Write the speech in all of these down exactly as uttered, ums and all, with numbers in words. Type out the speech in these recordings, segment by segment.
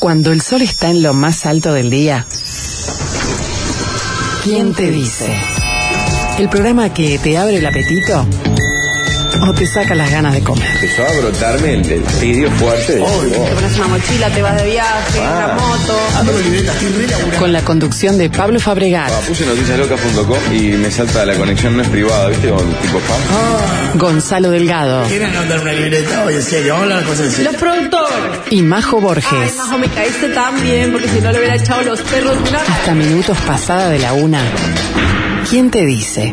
Cuando el sol está en lo más alto del día, ¿quién te dice? El programa que te abre el apetito o te saca las ganas de comer. Empezó a brotarme el, el tirio fuerte. Oh, te pones una mochila, te vas de viaje, ah. en la moto. Ando libreta, estoy re laburando. Con la conducción de Pablo Fabregat. Ah, puse noticias locas punto com y me salta la conexión no es privada, ¿viste? Con tipo spam. Ah. Gonzalo Delgado. ¿Quieren andar una libreta? Oye, en serio, vamos a hablar de cosas en serio. Los productores. Y Majo Borges. Ay, Majo, me caíste tan bien, porque si no le hubiera echado los perros. Mira. Hasta minutos pasada de la una. ¿Quién te dice?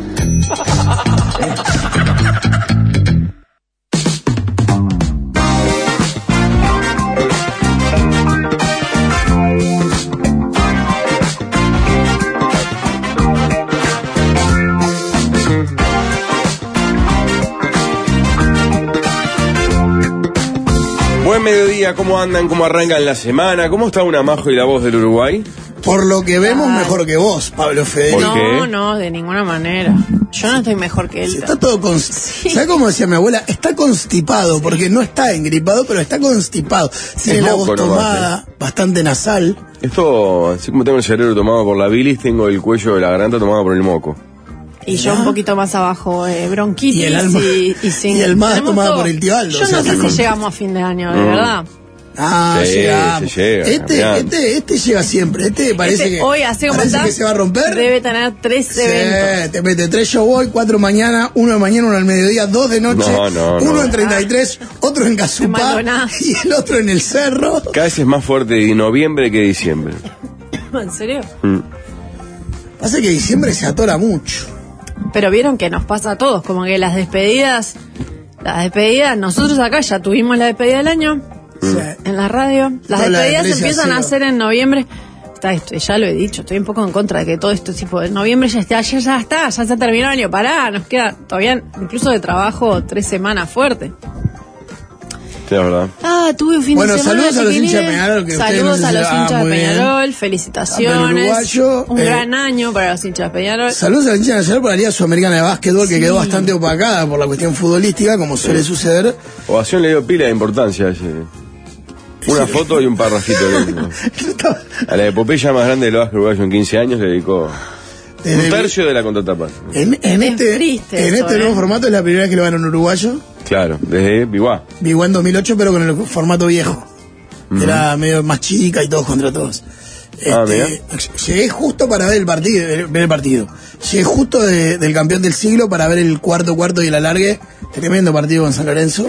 Buen mediodía, ¿cómo andan? ¿Cómo arrancan la semana? ¿Cómo está una Majo y la voz del Uruguay? Por lo que vemos, ah. mejor que vos, Pablo Federico. ¿Por qué? No, no, de ninguna manera. Yo no estoy mejor que él. Sí, está todo const... sí. ¿Sabes cómo decía mi abuela? Está constipado, sí. Porque no está engripado, pero está constipado. Tiene la voz tomada, nomás, ¿eh? Bastante nasal. Esto, así como tengo el cerebro tomado por la bilis, tengo el cuello de la garganta tomado por el moco. Y yo un poquito más abajo, eh, bronquitis y el alma, y, y, sin, y el más tomado todo. por el tío Aldo. Yo o sea, no sé con... si llegamos a fin de año, de mm. verdad. Ah, sí, llegamos. Se llega, este, este, este llega siempre. Este parece este, que hoy, así como parece está, que se va a romper. Debe tener tres sí, eventos. Te mete tres yo voy, cuatro mañana, uno de mañana, uno al mediodía, dos de noche, no, no, uno no. en treinta y tres, otro en Casupá y el otro en el cerro. Cada vez es más fuerte de noviembre que diciembre. ¿En serio? Mm. Pasa que diciembre se atora mucho. Pero vieron que nos pasa a todos, como que las despedidas, las despedidas, nosotros acá ya tuvimos la despedida del año, sí. En la radio, las no, despedidas la se empiezan cero. a hacer en noviembre. Está esto, ya lo he dicho, estoy un poco en contra de que todo esto tipo de noviembre ya está, ya, ya está, ya se terminó el año, pará, nos queda todavía incluso de trabajo tres semanas fuerte. Sí, la verdad. Ah, tuve un fin bueno, de semana. Saludos a los hinchas de Peñarol. Que saludos no a los hinchas ah, de Peñarol, felicitaciones. Un eh, gran año para los hinchas de Peñarol. Saludos a los hinchas de Peñarol por la Liga Sudamericana de Básquetbol, sí. Que quedó bastante opacada por la cuestión futbolística, como suele sí. suceder. Ovación le dio pila de importancia a ese. Una sí. foto y un parrafito. A la epopeya más grande del básquet uruguayo en quince años le dedicó Desde un tercio de la contratapa. En, en este, triste en eso, este eh. nuevo formato es la primera vez que lo van a un uruguayo. Claro, desde Biguá. Biguá en dos mil ocho, pero con el formato viejo. Uh-huh. Era medio más chica y todos contra todos. Ah, este, llegué justo para ver el partido, ver el partido. Llegué justo de, del campeón del siglo para ver el cuarto cuarto y el alargue. Tremendo partido con San Lorenzo.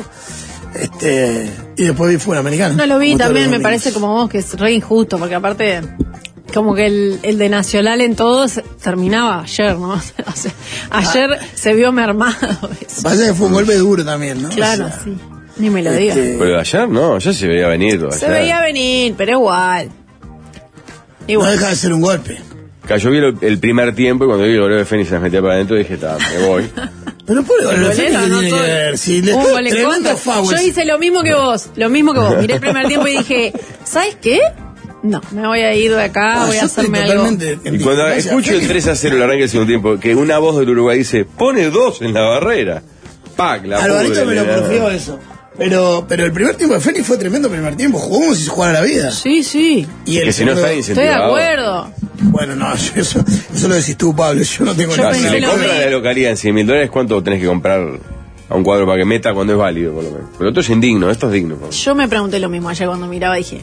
Este, y después fue un americano. No lo vi también, me parece como vos que es re injusto, porque aparte como que el, el de Nacional en todos terminaba ayer, ¿no? O sea, ayer ah. se vio mermado eso. Pasa que fue un golpe duro también, ¿no? Claro, o sea, sí. Ni me lo este... digas. Pero ayer no, ayer se veía venir. Se veía venir, pero igual. igual. No deja de ser un golpe. Yo vi el, el primer tiempo y cuando vi el goleo de Fénix se las metía para adentro dije, está, me voy. Pero por el goleo de Fénix no tiene que ver. Si le un gol en contra. Yo hice lo mismo que vos, lo mismo que vos. Miré el primer tiempo y dije, ¿sabes qué? No, me voy a ir de acá, ah, voy a hacerme algo. Y cuando escucho el tres a cero, el arranque del segundo tiempo, que una voz del Uruguay dice, pone dos en la barrera. Pac, la Alvarito me lo porfió eso. Pero, pero el primer tiempo de Fénix fue tremendo primer tiempo. Jugó como si se jugara la vida. Sí, sí. Y el que si no está Estoy de acuerdo. Bueno, no, yo, eso, eso lo decís tú, Pablo. Yo no tengo nada. Si le compran la localidad en cien mil dólares, ¿cuánto tenés que comprar a un cuadro para que meta cuando es válido, por lo menos? Pero esto es indigno, esto es digno. Yo me pregunté lo mismo ayer cuando miraba, dije,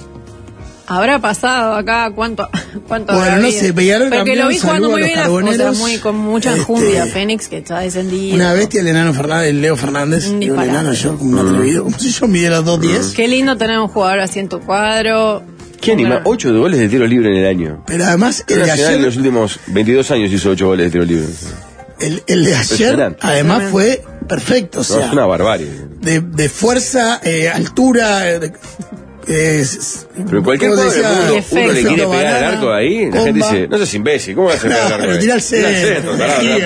¿habrá pasado acá cuánto cuánto bueno, no sé, Peñarol pero que lo vi jugando muy bien, o sea, muy, con mucha enjundia, este, Fénix, que está descendido. Una bestia el enano Fernández, el Leo Fernández. Un el enano yo, como un atrevido, como si yo midiera dos diez. Qué lindo tener un jugador así en tu cuadro. ¿Qué anima? ocho de goles de tiro libre en el año. Pero además, el el de ayer... en los últimos veintidós años hizo ocho goles de tiro libre. El, el de ayer, además, fue perfecto. O sea, no, es una barbarie. De, de fuerza, eh, altura... De, Eh, pero cualquier jugador del mundo uno le quiere pegar al arco ahí, la gente dice, no seas imbécil, ¿cómo vas a pegar al arco? Pero tira al centro,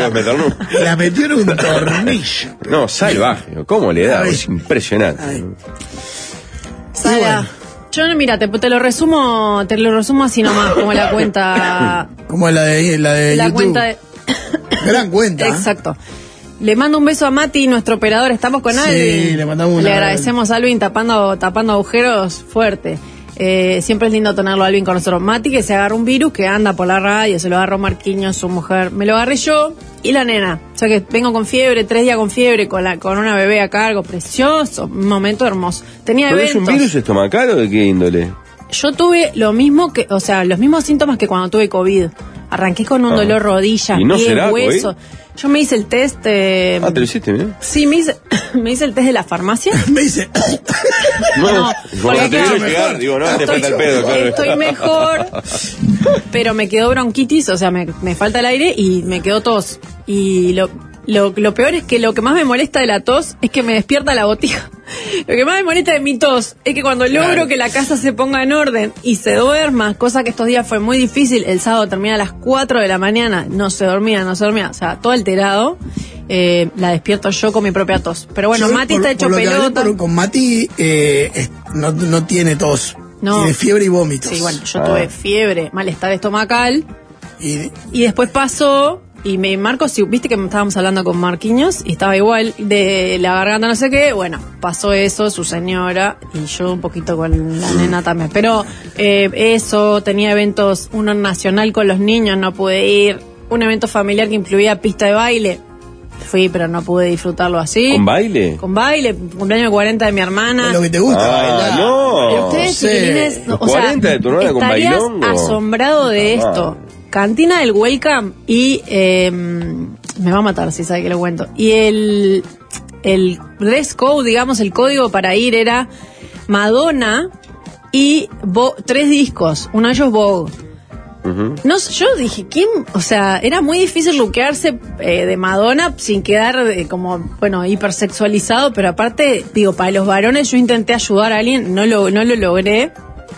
la metió en un tornillo. No, salvaje, ¿cómo le da? Es impresionante. Sara, yo no, mira, te, te lo resumo, te lo resumo así nomás, como la cuenta, como la de la de la YouTube. Cuenta de... gran cuenta. Exacto. Le mando un beso a Mati, nuestro operador. Estamos con sí, Alvin. Le mandamos una Le agradecemos a Alvin tapando, tapando agujeros fuerte. Eh, siempre es lindo tenerlo a Alvin con nosotros. Mati, que se agarra un virus que anda por la radio, se lo agarró Marquinhos, su mujer. Me lo agarré yo y la nena. O sea que vengo con fiebre, tres días con fiebre, con la con una bebé a cargo. Precioso, un momento hermoso. Tenía ¿Pero eventos. es un virus estomacal o de qué índole? Yo tuve lo mismo que, o sea, los mismos síntomas que cuando tuve COVID. Arranqué con un ah. dolor rodillas, ¿Y no pies, será, huesos. Yo me hice el test. Eh, ah, ¿te lo hiciste, mira? Sí, me hice, me hice el test de la farmacia. me hice. No, no porque te quiero llegar, digo, no, estoy, te falta el pedo, claro. Estoy mejor, pero me quedó bronquitis, o sea, me, me falta el aire y me quedó tos. Y lo, lo, lo peor es que lo que más me molesta de la tos es que me despierta la botija. Lo que más me molesta de mi tos es que cuando logro claro. que la casa se ponga en orden y se duerma, cosa que estos días fue muy difícil, el sábado termina a las cuatro de la mañana, no se dormía, no se dormía, o sea, todo alterado, eh, la despierto yo con mi propia tos. Pero bueno, yo, Mati por, está hecho por lo pelota. Por, con Mati eh, es, no, no tiene tos, no. tiene fiebre y vómitos. Sí, bueno, yo ah. tuve fiebre, malestar estomacal y, y después pasó... Y me Marcos, si viste que estábamos hablando con Marquinhos y estaba igual de la garganta, no sé qué, bueno, pasó eso, su señora, y yo un poquito con la nena también. Pero eh, eso, tenía eventos, uno nacional con los niños, no pude ir, un evento familiar que incluía pista de baile, fui, pero no pude disfrutarlo así. ¿Con baile? Con baile, cumpleaños cuarenta de mi hermana. Con lo que te gusta ah, bailar. No, ustedes, sí. chiquilines, Los o sea, cuarenta de tu hermana con bailongo. asombrado de ah, esto. Cantina del Welcome y eh, me va a matar si sabe que lo cuento. Y el, el dress code, digamos, el código para ir era Madonna y Bo, tres discos, uno de ellos Vogue. Uh-huh. No, yo dije, ¿quién? O sea, era muy difícil lookearse eh, de Madonna sin quedar eh, como, bueno, hipersexualizado, pero aparte, digo, para los varones yo intenté ayudar a alguien, no lo, no lo logré.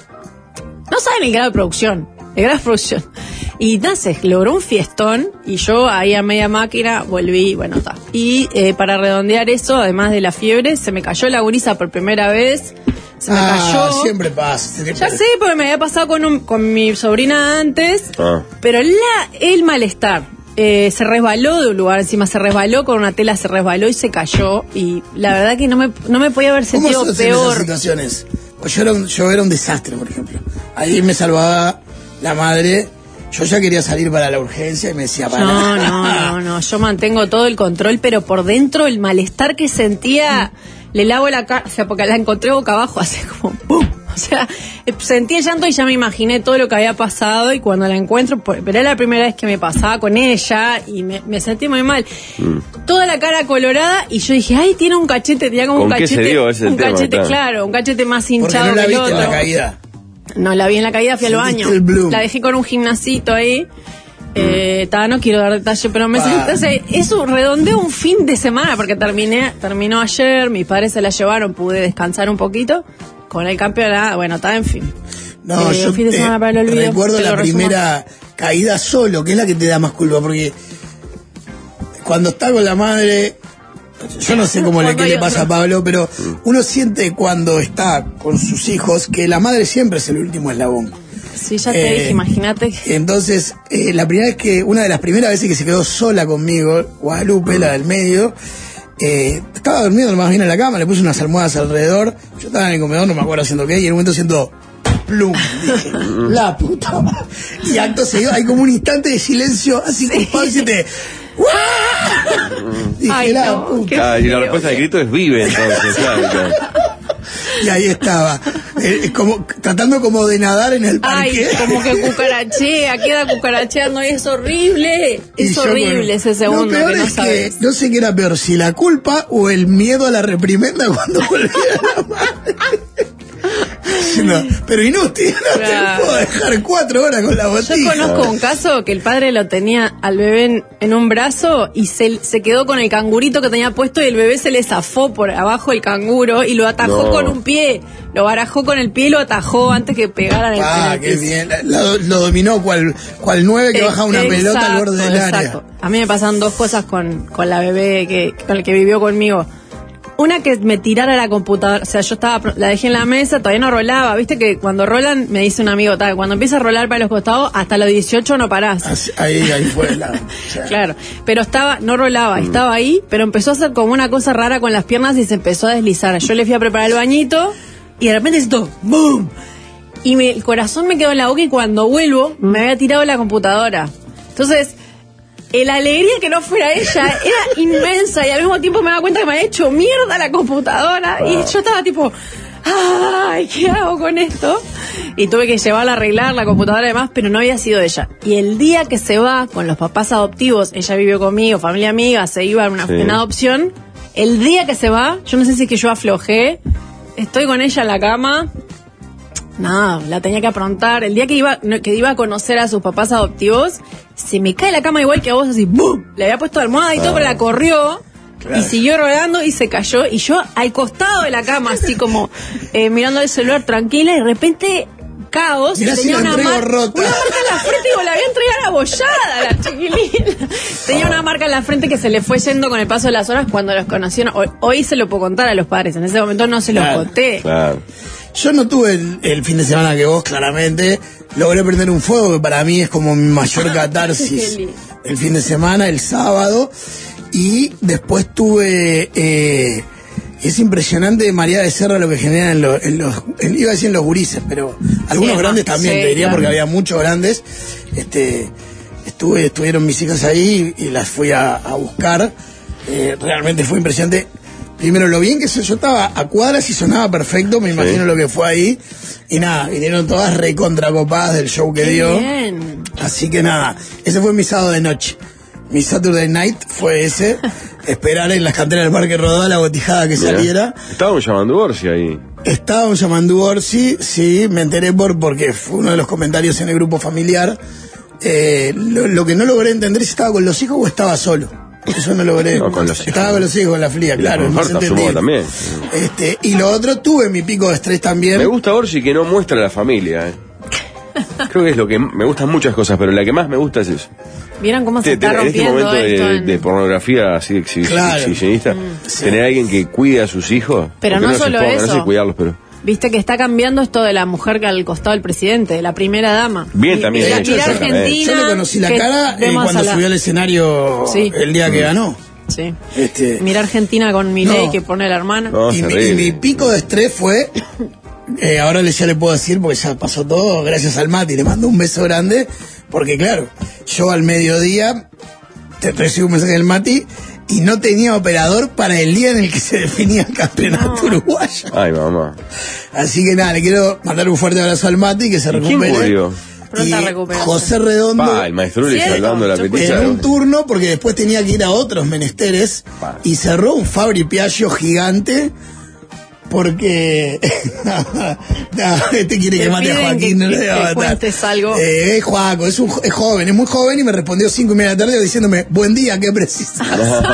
No saben el grado de producción, el grado de producción. Y nada, se logró un fiestón y yo ahí a media máquina volví, bueno, está. Y eh, para redondear eso, además de la fiebre, se me cayó la gurisa por primera vez. Se me ah, cayó. Siempre pasa. Ya sé, porque me había pasado con, un, con mi sobrina antes. Ah. Pero la, el malestar. Eh, se resbaló de un lugar, encima se resbaló con una tela, se resbaló y se cayó. Y la verdad que no me, no me podía haber sentido ¿Cómo peor. En esas situaciones? Pues yo era, un, yo era un desastre, por ejemplo. Ahí me salvaba la madre. Yo ya quería salir para la urgencia y me decía, para. No, no, no, no. Yo mantengo todo el control, pero por dentro el malestar que sentía, le lavo la cara, o sea, porque la encontré boca abajo, hace como ¡pum! O sea, sentí el llanto y ya me imaginé todo lo que había pasado y cuando la encuentro, pero era la primera vez que me pasaba con ella y me, me sentí muy mal. Mm. Toda la cara colorada y yo dije, ay, tiene un cachete, tenía como un ¿Con cachete. Qué se dio ese un tema, cachete, claro. claro, un cachete más hinchado no la que el viste otro. En la caída. No la vi en la caída, fui al baño. La dejé con un gimnasito ahí. Eh, ta, no quiero dar detalle, pero me sentí, o sea, eso redondeó un fin de semana porque terminé, terminó ayer, mis padres se la llevaron, pude descansar un poquito con el campeonato, bueno, está en fin. No, eh, yo fin de semana para el olvido, recuerdo la primera caída solo, que es la que te da más culpa, porque cuando está con la madre, yo no sé cómo le, qué le pasa a Pablo, pero uno siente cuando está con sus hijos que la madre siempre es el último eslabón. Sí, ya te eh, dije, imagínate. Entonces, eh, la primera vez que, una de las primeras veces que se quedó sola conmigo, Guadalupe, la del medio, eh, estaba durmiendo más bien en la cama, le puse unas almohadas alrededor, yo estaba en el comedor, no me acuerdo haciendo qué, y en un momento siento plum, dije, la puta madre. Y acto seguido, hay como un instante de silencio, así sí. Culpado, y siente, dije, ay, la no, puta. Ah, y la respuesta del grito es vive, entonces, claro. Y ahí estaba, eh, como tratando como de nadar en el parque. Ay, como que cucarachea, queda cucaracheando y es horrible. Es horrible con... ese segundo Lo peor que no es sabes. Que no sé qué era peor, si la culpa o el miedo a la reprimenda cuando volvía la madre. No, pero inútil, no claro. Te puedo dejar cuatro horas con la botija. Yo conozco un caso que el padre lo tenía al bebé en, en un brazo y se, se quedó con el cangurito que tenía puesto y el bebé se le zafó por abajo el canguro y lo atajó no. con un pie, lo barajó con el pie y lo atajó antes que pegaran el Ah, qué bien, lo, lo dominó cual, cual nueve que eh, baja una exacto, pelota al borde del exacto. área. A mí me pasan dos cosas con, con la bebé que, con el que vivió conmigo. Una, que me tirara la computadora, o sea, yo estaba, la dejé en la mesa, todavía no rolaba, viste que cuando rolan, me dice un amigo, tal, cuando empieza a rolar para los costados, hasta los dieciocho no parás. Así, ahí, ahí fue la... O sea. Claro, pero estaba, no rolaba, mm. estaba ahí, pero empezó a hacer como una cosa rara con las piernas y se empezó a deslizar. Yo le fui a preparar el bañito y de repente siento ¡boom! y me, el corazón me quedó en la boca y cuando vuelvo me había tirado la computadora. Entonces, la alegría que no fuera ella era inmensa y al mismo tiempo me daba cuenta que me había hecho mierda la computadora ah. y yo estaba tipo, ay, ¿qué hago con esto? Y tuve que llevarla a arreglar la computadora y demás, pero no había sido ella. Y el día que se va con los papás adoptivos, ella vivió conmigo, familia amiga, se iba en una, sí. en adopción, el día que se va, yo no sé si es que yo aflojé, estoy con ella en la cama. No, la tenía que aprontar. El día que iba que iba a conocer a sus papás adoptivos, se me cae la cama igual que a vos, así, ¡bum! Le había puesto almohada y todo, ah. pero la corrió, claro. y siguió rodando y se cayó. Y yo al costado de la cama, así como eh, mirando el celular tranquila, y de repente, caos. Mirá, tenía si una, mar- rota. una marca en la frente y la había entregado abollada, la chiquilina. Tenía una marca en la frente que se le fue yendo con el paso de las horas cuando los conocieron. Hoy, hoy se lo puedo contar a los padres, en ese momento no se los claro, conté. Claro. Yo no tuve el, el fin de semana que vos, claramente. Logré prender un fuego que para mí es como mi mayor catarsis. El fin de semana, el sábado. Y después tuve... Eh, es impresionante María de Serra lo que genera en los... En los en, iba a decir en los gurises, pero algunos sí, grandes también, sí, te diría, claro. porque había muchos grandes. Este, estuve, estuvieron mis hijas ahí y las fui a, a buscar. Eh, realmente fue impresionante. Primero, lo bien que se, yo estaba a cuadras y sonaba perfecto, me imagino sí. lo que fue ahí. Y nada, vinieron todas recontracopadas del show que Qué dio. Bien. Así que nada, ese fue mi sábado de noche. Mi Saturday night fue ese. Esperar en las canteras del Parque Rodó la botijada que Mira. saliera. Estábamos llamando Orsi ahí. Estábamos llamando Orsi, sí, me enteré por porque fue uno de los comentarios en el grupo familiar. Eh, lo, lo que no logré entender es si estaba con los hijos o estaba solo. Eso no logré. No, con los hijos. Estaba con los hijos, con la fría, claro. No también. Este, y lo otro, tuve mi pico de estrés también. Me gusta Orsi que no muestra a la familia. Eh. Creo que es lo que... Me gustan muchas cosas, pero la que más me gusta es eso. ¿Vieron cómo se te, está te, rompiendo en este momento esto de, en... de pornografía así exhibicionista, claro. mm, sí. tener a alguien que cuide a sus hijos... Pero no, no solo ponga, eso. No sé cuidarlos, pero... Viste que está cambiando esto de la mujer que al costado del presidente, de la primera dama. Bien, y, también. Y la hecho, tira Argentina. Yo le conocí la cara eh, cuando la... subió al escenario sí. el día mm. que ganó. Sí. Este... Mira Argentina con Milei no. que pone la hermana. No, y, mi, y mi pico de estrés fue... Eh, ahora ya le puedo decir porque ya pasó todo, gracias al Mati, le mando un beso grande, porque claro, yo al mediodía te recibo un mensaje del Mati y no tenía operador para el día en el que se definía el campeonato no. uruguayo. Ay, mamá. Así que nada, le quiero mandar un fuerte abrazo al Mati, que se recupere. ¿Quién murió? Y José Redondo pa, el maestro le salvando la petición en un turno porque después tenía que ir a otros menesteres pa. y cerró un Fabri Piaggio gigante. Porque no, este quiere que mate a Joaquín, que, no le voy a matar. Algo. Eh, es Joaco, es, un, es joven, es muy joven y me respondió cinco y media de la tarde diciéndome, buen día, ¿qué precisas?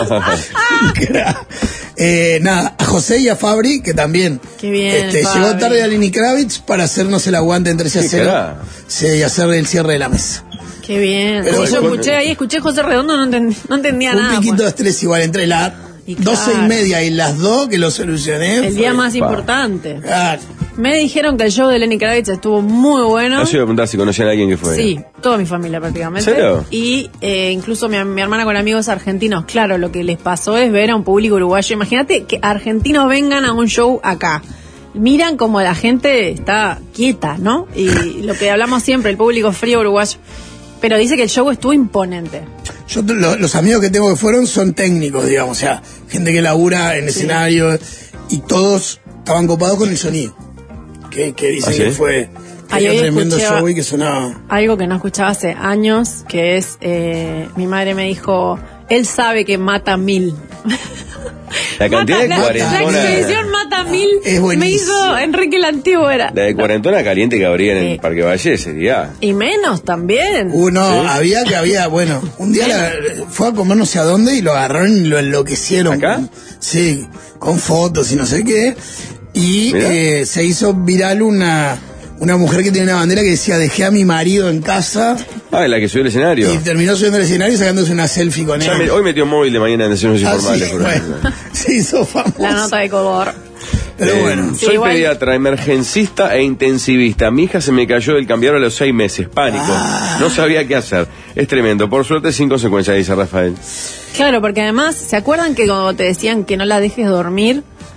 eh, nada, a José y a Fabri, que también Qué bien, este, llegó tarde a Lenny Kravitz para hacernos el aguante en trece a cero sí, y hacer el cierre de la mesa. Qué bien. Pero, yo bueno, escuché ahí, escuché José Redondo, no, entendí, no entendía un nada. Un piquito pues. de estrés igual entre la Y claro. doce y media y las dos que lo solucioné. El día fue, más pa. importante. Claro. Me dijeron que el show de Lenny Kravitz estuvo muy bueno. No se iba a preguntar si conocían a alguien que fue. Sí, toda mi familia prácticamente. ¿En serio? Y eh, incluso mi, mi hermana con amigos argentinos. Claro, lo que les pasó es ver a un público uruguayo. Imagínate que argentinos vengan a un show acá. Miran como la gente está quieta, ¿no? Y lo que hablamos siempre, el público frío uruguayo. Pero dice que el show estuvo imponente. Yo lo, los amigos que tengo que fueron son técnicos, digamos, o sea, gente que labura en sí. escenario y todos estaban copados con el sonido. Que, que dicen ¿Ah, sí? que fue que un tremendo show y que sonaba. Algo que no escuchaba hace años, que es, eh, mi madre me dijo, él sabe que mata mil. La cantidad mata, de cuarentona. La, la expedición mata mil. Es me hizo Enrique el Antiguo era. La de cuarentona caliente que habría en el eh, Parque Valle sería. Y menos también. Uno, ¿sí? había que había, bueno, un día la, fue a comer no sé a dónde y lo agarraron y lo enloquecieron. ¿Acá? Con, sí, con fotos y no sé qué. Y eh, se hizo viral una. Una mujer que tiene una bandera que decía, dejé a mi marido en casa. Ah, la que subió el escenario. Y terminó subiendo el escenario y sacándose una selfie con él. Me, hoy metió móvil de mañana en Naciones ah, Informales. Sí, bueno, se hizo famoso. La nota de color. Pero eh, bueno. Soy sí, igual... pediatra, emergencista e intensivista. Mi hija se me cayó del cambiador a los seis meses. Pánico. Ah. No sabía qué hacer. Es tremendo. Por suerte, sin consecuencias, dice Rafael. Claro, porque además, ¿se acuerdan que cuando te decían que no la dejes dormir?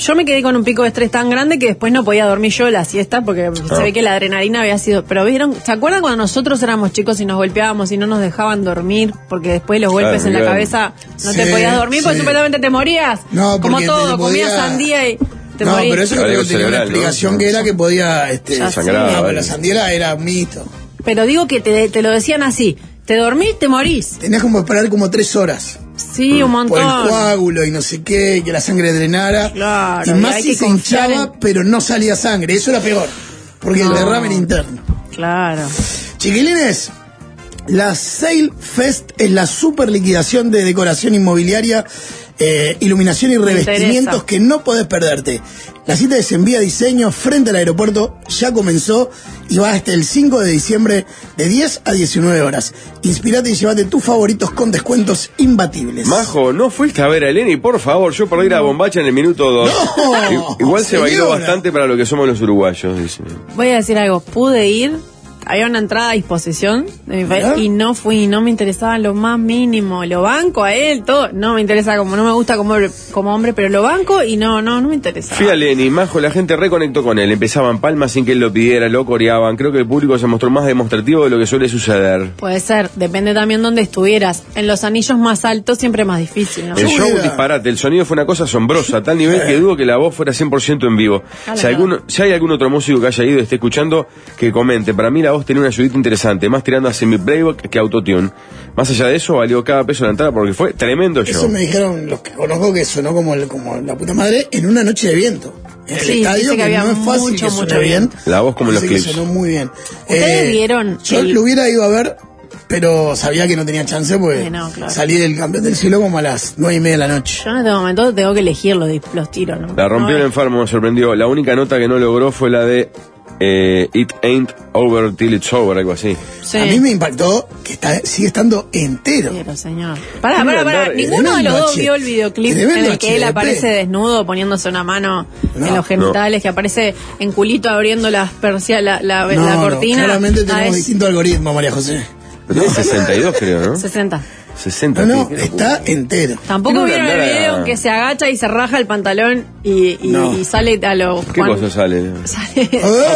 yo me quedé con un pico de estrés tan grande que después no podía dormir yo la siesta porque Ah. se ve que la adrenalina había sido... Pero vieron, ¿se acuerdan cuando nosotros éramos chicos y nos golpeábamos y no nos dejaban dormir? Porque después los golpes Claro, en la claro. cabeza no Sí, te podías dormir porque sí. supuestamente te morías. No, Como porque todo, te podía- comías sandía y te no, morías. pero eso Algo creo que tenía una cerebral, ¿no? explicación que era que podía... Este, Ya Sangraba, no, pero vale. la sandía era un mito. Pero digo que te, te lo decían así. Te dormís, te morís. Tenías como esperar como tres horas. Sí, un Por el montón. coágulo y no sé qué, y que la sangre drenara. Claro, y y más hay si que se confiar hinchaba, en- pero no salía sangre. Eso era peor. Porque No. el derrame era interno. Claro. Chiquilines, la Sale Fest es la super liquidación de decoración inmobiliaria, eh, iluminación y revestimientos interesa. que no podés perderte. La cita de Envía Diseño frente al aeropuerto ya comenzó y va hasta el cinco de diciembre de diez a diecinueve horas. Inspirate y llévate tus favoritos con descuentos imbatibles. Majo, ¿no fuiste a ver a Eleni? Por favor, yo perdí la bombacha en el minuto dos. No, I- Igual se bailó señora. bastante para lo que somos los uruguayos, dice. Voy a decir algo. Pude ir. Había una entrada a disposición de mi país ¿Ya? y no fui, no me interesaba lo más mínimo. Lo banco a él, todo. No me interesa, como no me gusta como, como hombre, pero lo banco y no, no, no me interesa. Fui a Lenny, Majo, la gente reconectó con él. Empezaban palmas sin que él lo pidiera, lo coreaban. Creo que el público se mostró más demostrativo de lo que suele suceder. Puede ser, depende también dónde estuvieras. En los anillos más altos siempre es más difícil, ¿no? El Yo show hubiera- disparate, el sonido fue una cosa asombrosa, a tal nivel que dudo que la voz fuera cien por ciento en vivo. Claro, Si, alguno, si hay algún otro músico que haya ido y esté escuchando, que comente. Para mí la voz tenía una ayudita interesante, más tirando a semi-playback que autotune. Más allá de eso, valió cada peso la entrada porque fue tremendo show. Eso me dijeron los que conozco que sonó como, el- como la puta madre en una noche de viento. En el Sí, estadio, dice que que, había no es fácil mucho, que suene mucho bien. viento. La voz como en los Dice que clips. sonó muy bien. ¿Ustedes vieron Yo el- lo hubiera ido a ver, pero sabía que no tenía chance porque Sí, no, claro. salí del campeón del siglo como a las nueve y media de la noche. Yo en este momento tengo que elegir los, los tiros, ¿no? La rompió No, el enfermo, me sorprendió. La única nota que no logró fue la de eh, It Ain't Over Till It's Over, algo así. sí. A mí me impactó que está, sigue estando entero. Pero, señor. Pará, Quiero pará, pará. andar- Ninguno de los tremendo dos H- vio el videoclip en tremendo el que él H D P. aparece desnudo poniéndose una mano No, en los genitales, que aparece en culito abriendo las persias, la, la, No, la no, cortina. claramente Ah, tenemos es distinto algoritmo, María José. Pero tiene sesenta y dos, creo, ¿no? sesenta. sesenta. No, no, qué locura. está entero. Tampoco Quiero vieron el andar a- video en que se agacha y se raja el pantalón y, y, No. y sale a los... ¿Qué cosa sale? Sale...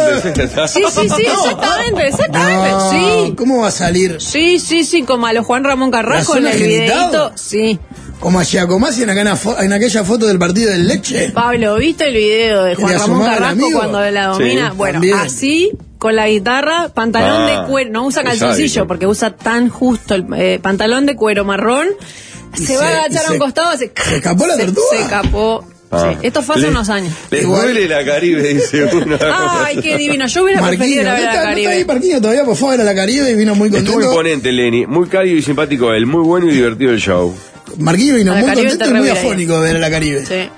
Ah, Sí, sí, sí, exactamente, exactamente, no, sí. ¿Cómo va a salir? Sí, sí, sí, como a los Juan Ramón Carrasco ¿La en zona el genital? videito. Sí. Como a Giacomazzi en, acá en, la fo- en aquella foto del partido del Leche. Pablo, ¿viste el video de ¿Que Juan le Ramón asomaba el Carrasco amigo? cuando la domina? Sí, bueno, también. así, con la guitarra, pantalón Ah, de cuero, no usa qué calzoncillo sádico. porque usa tan justo el eh, pantalón de cuero marrón, Y se, va a se- agachar y a un se- costado, se, ¿se escapó la se- tortuga? Se escapó. Ah. Sí. Esto fue hace Le- unos años. Les Igual- duele la Caribe, dice uno. Ay, qué divino. Yo hubiera Marquinhos, preferido ir a ver ¿no a está, la no está ahí Caribe. Marquinhos todavía? Por favor, a la Caribe y vino muy Estuvo contento. imponente, Lenny. Muy cálido y simpático él. Muy bueno y divertido el show. Marquinhos vino A la muy Caribe contento te y muy rehubiera ido. afónico de ver a la Caribe. Sí.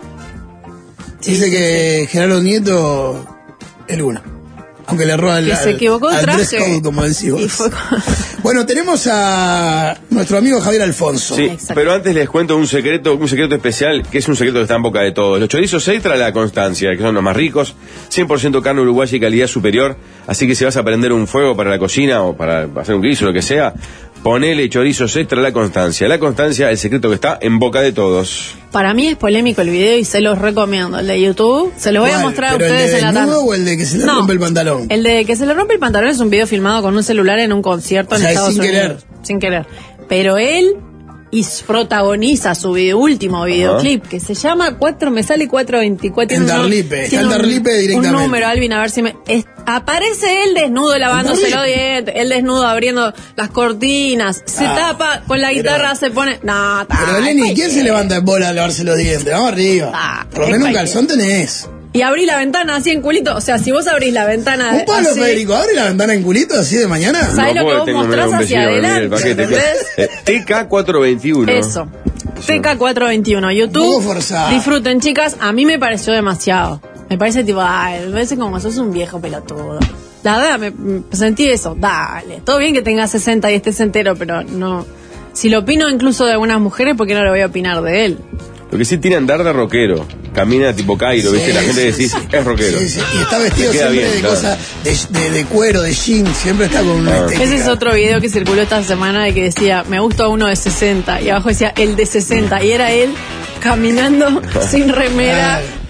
Dice Sí, que Gerardo Nieto el uno. Aunque le erró al, Que se equivocó de al traje. dress code, como decís vos. Y fue con- Bueno, tenemos a nuestro amigo Javier Alfonso. Sí, Exacto. pero antes les cuento un secreto, un secreto especial, que es un secreto que está en boca de todos. Los chorizos extra la constancia, que son los más ricos, cien por ciento carne uruguaya y calidad superior, así que si vas a prender un fuego para la cocina o para hacer un guiso o lo que sea, ponele chorizos extra la constancia. La constancia, el secreto que está en boca de todos. Para mí es polémico el video y se los recomiendo. El de YouTube, se los voy a ¿Cuál? mostrar a ¿Pero el ustedes de en la tarde. desnudo o el de que se le No, rompe el pantalón? El de que se le rompe el pantalón es un video filmado con un celular en un concierto O en sea, es Estados sin Unidos. querer. Sin querer. Pero él y protagoniza su video, último videoclip que se llama cuatro, me sale cuatro veinticuatro. En tiene un- Darlipe, está tiene en un- Darlipe directamente. Un número, Alvin, a ver si me... es- aparece él desnudo lavándose los dientes, él desnudo abriendo las cortinas, se Ah, tapa con la pero- guitarra, se pone... No, Pero Lenny, ¿quién se levanta en bola a lavarse los dientes? Vamos arriba. Ah, Por lo es menos un cualquiera. calzón tenés. Y abrí la ventana así en culito. O sea, si vos abrís la ventana. Un palo, así, Federico, abre la ventana en culito así de mañana. ¿Sabes lo que puedo, vos tengo mostrás un hacia vecino que mire el adelante? paquete. ¿Entendés? Eh, T K cuatrocientos veintiuno. Eso. T K cuatrocientos veintiuno, Un YouTube. poco forzado. Disfruten, chicas. A mí me pareció demasiado. Me parece tipo, ay, me parece como sos un viejo pelotudo. La verdad, me, me sentí eso. Dale. Todo bien que tengas sesenta y estés entero, pero no. Si lo opino incluso de algunas mujeres, ¿por qué no lo voy a opinar de él? Lo que sí tiene andar de rockero. Camina tipo Cairo, ¿viste? La gente decís, es rockero. Sí, sí, y está vestido Le queda siempre bien, de claro. cosas de, de, de cuero, de jean, siempre está con una Ah. estética. Ese es otro video que circuló esta semana de que decía, me gusta uno de sesenta. Y abajo decía, el de sesenta. Y era él caminando sin remera, Claro.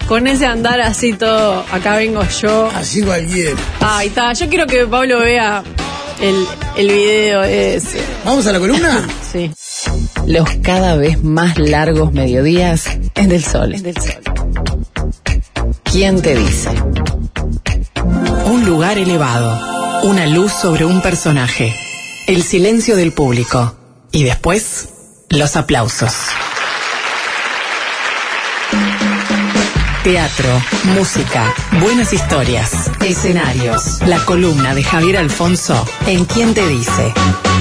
con ese andar así todo, acá vengo yo. Así cualquiera. Ahí está, yo quiero que Pablo vea el, el video ese. ¿Vamos a la columna? Sí. Los cada vez más largos mediodías en Del Sol. Es del sol. ¿Quién te dice? Un lugar elevado, una luz sobre un personaje, el silencio del público y después los aplausos. Teatro, música, buenas historias, escenarios. La columna de Javier Alfonso en ¿Quién te dice?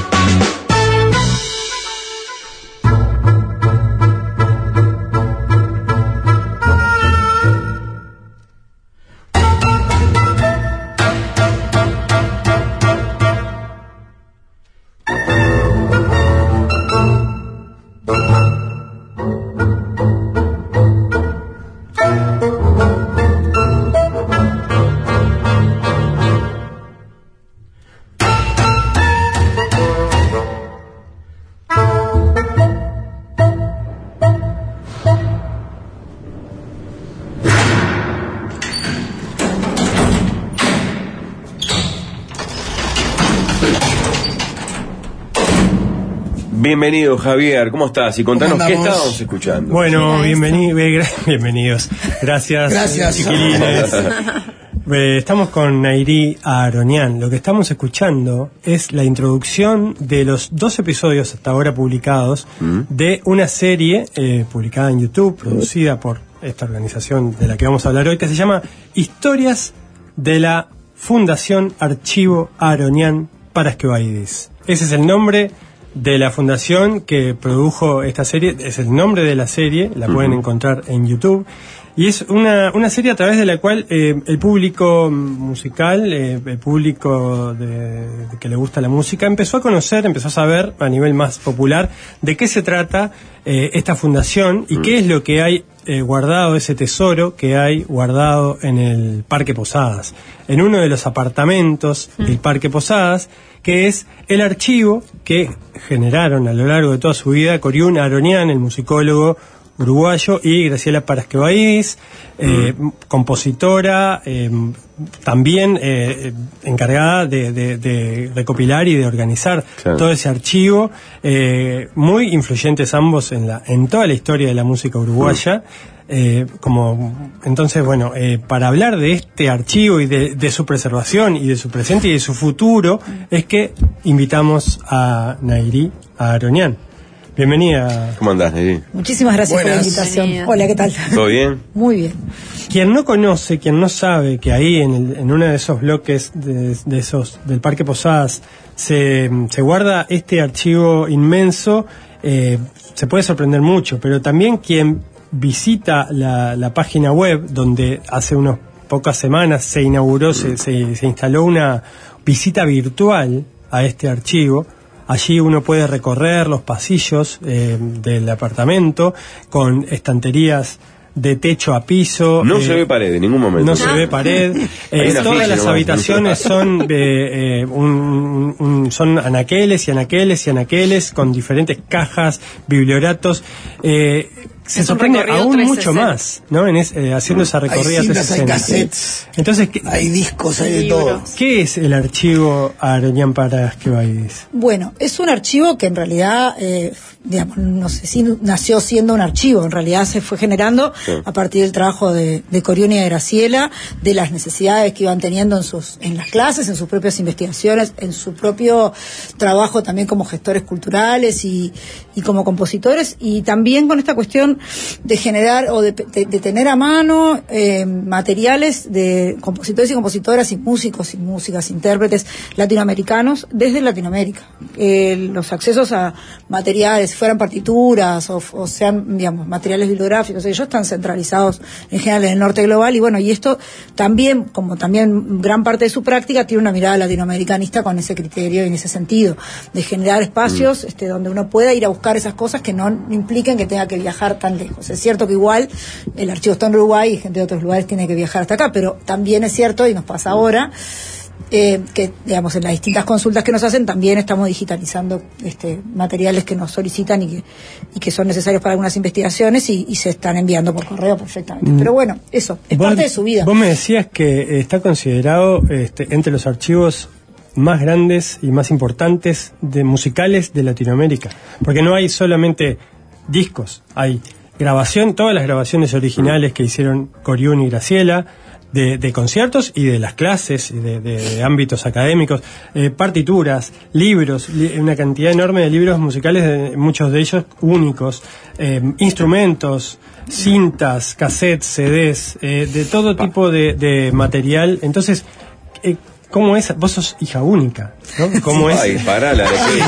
Bienvenido, Javier, ¿cómo estás? Y contanos ¿Cómo qué andamos? estábamos escuchando. Bueno, bienveni gra bienvenidos. Gracias, Gracias. chiquilines. Eh, estamos con Nayri Aaronian. Lo que estamos escuchando es la introducción de los dos episodios hasta ahora publicados ¿Mm? de una serie eh, publicada en YouTube, producida por esta organización de la que vamos a hablar hoy, que se llama Historias de la Fundación Archivo Aaronian Paraskevaidis. Ese es el nombre de la fundación que produjo esta serie, es el nombre de la serie, la pueden Uh-huh. encontrar en YouTube, y es una, una serie a través de la cual eh, el público musical, eh, el público de, de que le gusta la música, empezó a conocer, empezó a saber a nivel más popular de qué se trata eh, esta fundación y uh-huh. qué es lo que hay eh, guardado, ese tesoro que hay guardado en el Parque Posadas, en uno de los apartamentos uh-huh. del Parque Posadas, que es el archivo que generaron a lo largo de toda su vida Coriún Aaronian, el musicólogo uruguayo, y Graciela Paraskevaidis, eh, mm. compositora, eh, también eh, encargada de, de, de recopilar y de organizar claro. todo ese archivo, eh, muy influyentes ambos en la en toda la historia de la música uruguaya. Mm. Eh, como entonces bueno eh, para hablar de este archivo y de, de su preservación y de su presente y de su futuro es que invitamos a Nayri Aaronian. Bienvenida. ¿Cómo andás, Nayri? Muchísimas gracias Buenas. por la invitación. Bienvenida. Hola, ¿qué tal? ¿Todo bien? Muy bien. Quien no conoce, quien no sabe que ahí en, el, en uno de esos bloques de, de esos del Parque Posadas se, se guarda este archivo inmenso, eh, se puede sorprender mucho, pero también quien visita la, la página web donde hace unas pocas semanas se inauguró, se, se, se instaló una visita virtual a este archivo. Allí uno puede recorrer los pasillos eh, del apartamento con estanterías de techo a piso. No eh, se ve pared en ningún momento. No se ve pared. Eh, una todas ficha las nomás. habitaciones son eh, eh, un, un, son anaqueles y anaqueles y anaqueles con diferentes cajas, biblioratos. Eh, se Es un sorprende recorrido aún trescientos mucho sesenta. más, ¿no? En es, eh, haciendo esa recorrida Hay cintas, hay trescientos sesenta. cassettes, Entonces, ¿qué, hay discos, hay de Libros. todo. ¿qué es el archivo Aaronian Paraskevaidis? Bueno, es un archivo que en realidad, eh, digamos, no sé si nació siendo un archivo, en realidad se fue generando Sí. a partir del trabajo de, de Coriún y de Graciela, de las necesidades que iban teniendo en sus en las clases, en sus propias investigaciones, en su propio trabajo también como gestores culturales y, y como compositores, y también con esta cuestión de generar o de, de, de tener a mano eh, materiales de compositores y compositoras y músicos y músicas, intérpretes latinoamericanos desde Latinoamérica. Eh, los accesos a materiales, fueran partituras o, o sean, digamos, materiales bibliográficos, ellos están centralizados en general en el norte global, y bueno, y esto también, como también gran parte de su práctica, tiene una mirada latinoamericanista con ese criterio y en ese sentido, de generar espacios mm. este, donde uno pueda ir a buscar esas cosas que no impliquen que tenga que viajar tan lejos. Es cierto que igual el archivo está en Uruguay y gente de otros lugares tiene que viajar hasta acá, pero también es cierto, y nos pasa ahora, Eh, que digamos en las distintas consultas que nos hacen también estamos digitalizando este, materiales que nos solicitan y que, y que son necesarios para algunas investigaciones y, y se están enviando por correo perfectamente. Mm. Pero bueno, eso, es vos, parte de su vida. Vos me decías que está considerado este, entre los archivos más grandes y más importantes de musicales de Latinoamérica, porque no hay solamente discos, hay grabación, todas las grabaciones originales que hicieron Coriuni y Graciela, De, de conciertos y de las clases, de, de, de ámbitos académicos, eh, partituras, libros, li, una cantidad enorme de libros musicales, de, muchos de ellos únicos, eh, instrumentos, cintas, cassettes, C Ds, eh, de todo tipo de, de material. Entonces, eh, ¿cómo es? Vos sos hija única, ¿no? ¿Cómo es? Ay, parala,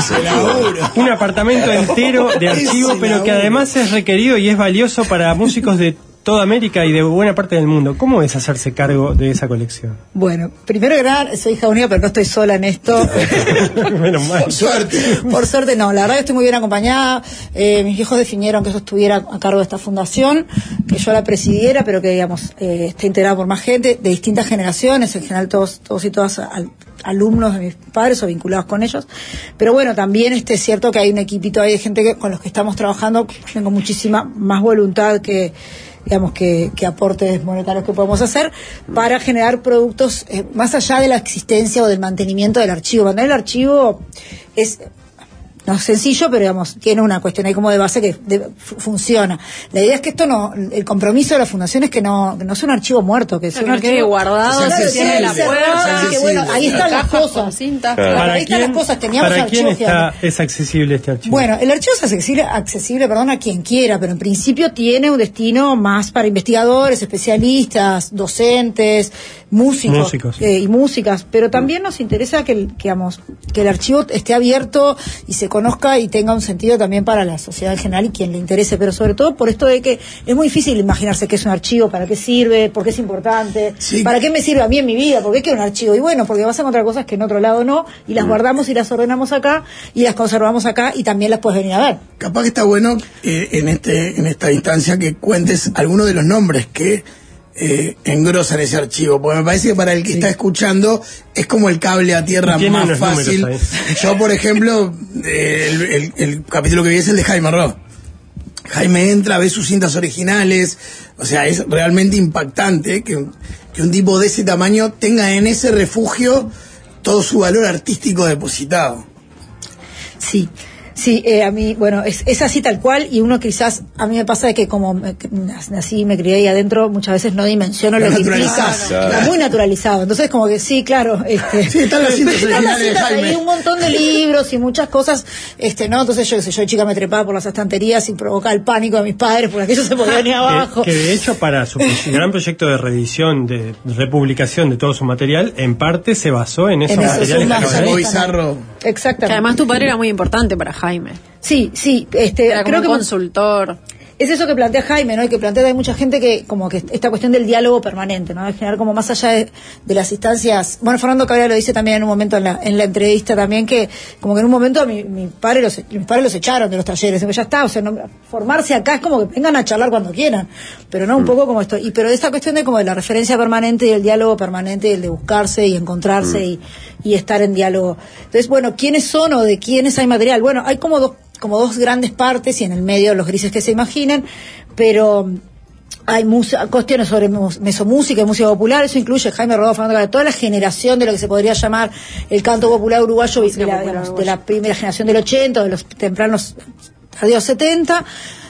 ¿qué un apartamento entero de archivo, pero que además es requerido y es valioso para músicos de toda América y de buena parte del mundo. ¿Cómo es hacerse cargo de esa colección? Bueno, primero que nada, soy hija única, pero no estoy sola en esto. Menos mal. Por suerte. Por suerte, no. La verdad que estoy muy bien acompañada. Eh, mis viejos definieron que yo estuviera a cargo de esta fundación, que yo la presidiera, pero que, digamos, eh, esté integrada por más gente de distintas generaciones, en general todos, todos y todas al, alumnos de mis padres o vinculados con ellos. Pero bueno, también este, es cierto que hay un equipito ahí de gente que, con los que estamos trabajando. Tengo muchísima más voluntad que digamos que, que aportes monetarios que podemos hacer para generar productos eh, más allá de la existencia o del mantenimiento del archivo. Mantener el archivo es no es sencillo, pero digamos tiene una cuestión ahí como de base que de, f- funciona. La idea es que esto no, el compromiso de la fundación es que no, que no sea un archivo muerto, que sea un archivo guardado, claro, se cierre la puerta, que bueno, ahí están las cosas, cinta. claro, ¿Para ahí están quién, las cosas, teníamos ¿para quién archivos está, es accesible este archivo? Bueno, el archivo es accesible, accesible, perdón, a quien quiera, pero en principio tiene un destino más para investigadores, especialistas, docentes, músicos, músicos. Eh, y músicas, pero también nos interesa que el, que, digamos, que el archivo esté abierto y se conozca y tenga un sentido también para la sociedad en general y quien le interese, pero sobre todo por esto de que es muy difícil imaginarse qué es un archivo, para qué sirve, por qué es importante, sí. para qué me sirve a mí en mi vida, por qué quiero un archivo. Y bueno, porque vas a encontrar cosas que en otro lado no, y las guardamos y las ordenamos acá y las conservamos acá y también las puedes venir a ver. Capaz que está bueno eh, en este en esta instancia que cuentes algunos de los nombres que eh, engrosan ese archivo, porque me parece que para el que sí. está escuchando es como el cable a tierra más fácil. Yo, por ejemplo, eh, el, el, el capítulo que vi es el de Jaime Ross. Jaime entra, ve sus cintas originales, o sea, es realmente impactante que, que un tipo de ese tamaño tenga en ese refugio todo su valor artístico depositado. Sí. Sí, eh, a mí, bueno, es, es así tal cual, y uno quizás, a mí me pasa de que como me, nací, me crié ahí adentro, muchas veces no dimensiono lo, lo que implica, está muy naturalizado, entonces como que sí, claro, este, sí, están las cintas originales de Jaime. Hay un montón de libros y muchas cosas, este, no, entonces yo, yo de chica me trepaba por las estanterías y provocaba el pánico de mis padres, porque aquello se podía venir abajo. Que, que de hecho para su gran proyecto de reedición, de republicación de todo su material, en parte se basó en esos en materiales. Bizarro. Exactamente. Que además tu padre era muy importante para Jaime. Sí, sí, este, era creo como que consultor. Es eso que plantea Jaime, ¿no? Y que plantea hay mucha gente que, como que esta cuestión del diálogo permanente, ¿no? De generar como más allá de, de las instancias. Bueno, Fernando Cabrera lo dice también en un momento en la, en la entrevista también, que como que en un momento mi, mi padre los, mis padres los echaron de los talleres, ya está, o sea, no, formarse acá es como que vengan a charlar cuando quieran, pero no un poco como esto. Y pero esta cuestión de como de la referencia permanente y el diálogo permanente y el de buscarse y encontrarse mm. y, y estar en diálogo. Entonces, bueno, ¿quiénes son o de quiénes hay material? Bueno, hay como dos como dos grandes partes y en el medio los grises que se imaginen, pero hay mus- cuestiones sobre mus- mesomúsica y música popular, eso incluye Jaime Rodó, Fernando Cabrera, toda la generación de lo que se podría llamar el canto popular uruguayo, de la, popular digamos, uruguayo. de la primera generación del ochenta, de los tempranos tardíos setenta,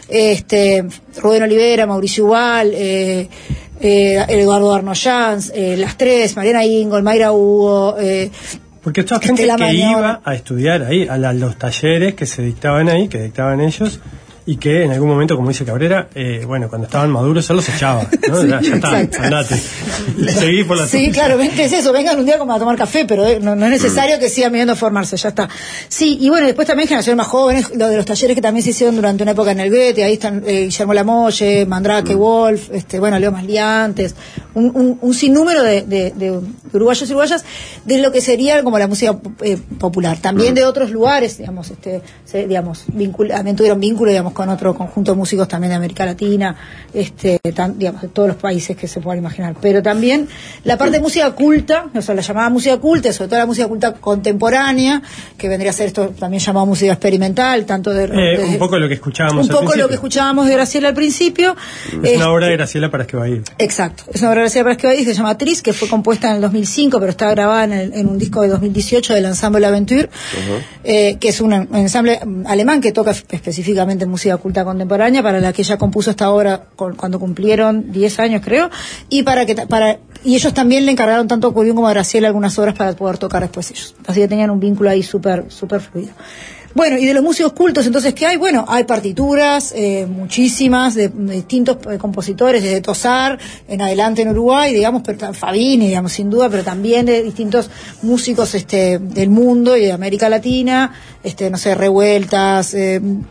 este, Rubén Olivera, Mauricio Ubal, eh, eh, Eduardo Arnoyanz, eh, las tres, Mariana Ingol, Mayra Hugo, eh, porque toda gente Estela que Mañón. iba a estudiar ahí, a la, los talleres que se dictaban ahí, que dictaban ellos, y que en algún momento, como dice Cabrera, eh, bueno, cuando estaban maduros él los echaba, ¿no? Sí, ya, ya está, andate. Seguí por la Sí, tuya. claro, ven que es eso, vengan un día como a tomar café, pero eh, no, no es necesario que sigan viniendo a formarse, ya está. Sí, y bueno, después también generaciones más jóvenes, lo de los talleres que también se hicieron durante una época en el Goethe, ahí están eh, Guillermo Lamolle, Mandrake, Wolf, este, bueno, Leo Masliantes, un, un, un sinnúmero de, de, de uruguayos y uruguayas de lo que sería como la música eh, popular, también de otros lugares, digamos, este, se, digamos, vincul- también tuvieron vínculo, digamos, digamos, con otro conjunto de músicos también de América Latina, este, tan, digamos, de todos los países que se puedan imaginar. Pero también la parte de música culta, o sea, la llamada música culta, sobre todo la música culta contemporánea, que vendría a ser esto también llamado música experimental, tanto de... Eh, de un poco lo que escuchábamos Un poco al lo que escuchábamos de Graciela al principio. Es una obra de Graciela Parasquevaidis. Exacto, es una obra de Graciela Parasquevaidis que se llama Tris, que fue compuesta en el dos mil cinco, pero está grabada en, el, en un disco de dos mil dieciocho del Ensemble Aventure, uh-huh. eh, que es un, un ensamble alemán que toca específicamente música culta contemporánea, para la que ella compuso esta obra con, cuando cumplieron diez años, creo, y para que para y ellos también le encargaron tanto a Curión como a Graciela algunas obras para poder tocar después ellos. Así que tenían un vínculo ahí súper súper fluido. Bueno, y de los músicos cultos, entonces, ¿qué hay? Bueno, hay partituras, eh, muchísimas, de, de distintos eh, compositores, desde Tosar en adelante en Uruguay, digamos, pero Fabini, digamos, sin duda, pero también de distintos músicos este del mundo y de América Latina, este no sé, Revueltas, eh, un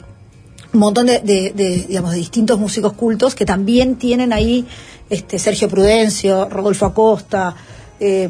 montón de, de, de, digamos, de distintos músicos cultos que también tienen ahí este Sergio Prudencio, Rodolfo Acosta, eh,